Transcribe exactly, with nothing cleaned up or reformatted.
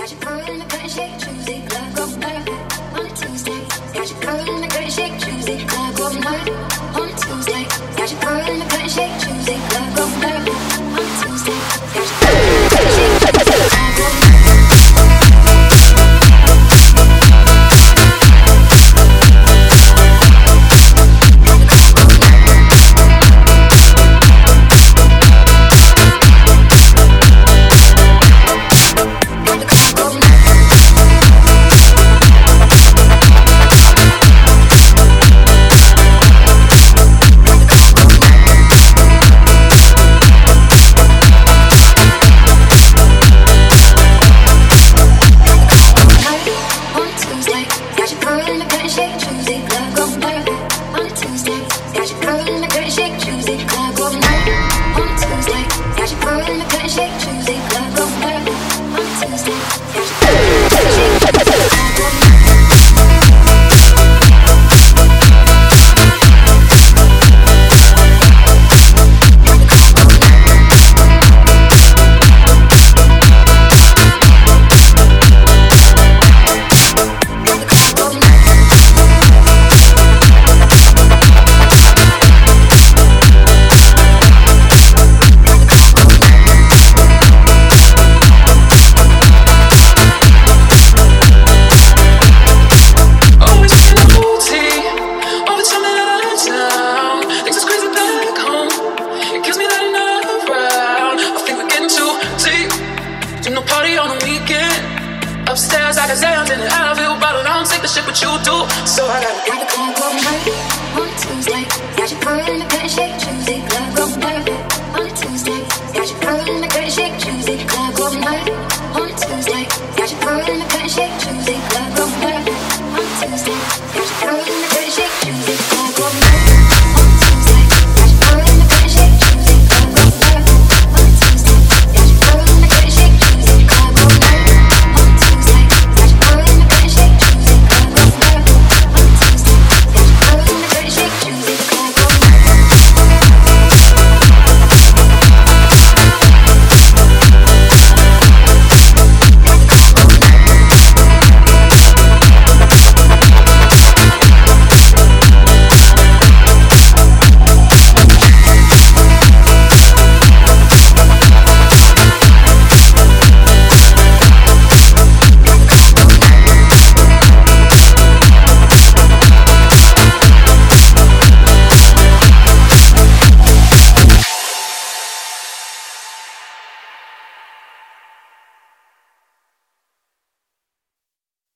Got your girl in the good shape, Tuesday, club go perfect. On a Tuesday, got your girl in the good shape, Tuesday, club go perfect. On a Tuesday, got your girl in the good shape, Tuesday, club go perfect. On a Tuesday, got your girl in the good shape, Tuesday, club go perfect. Tuesday, got your girl in the good shape, Tuesday, club go night.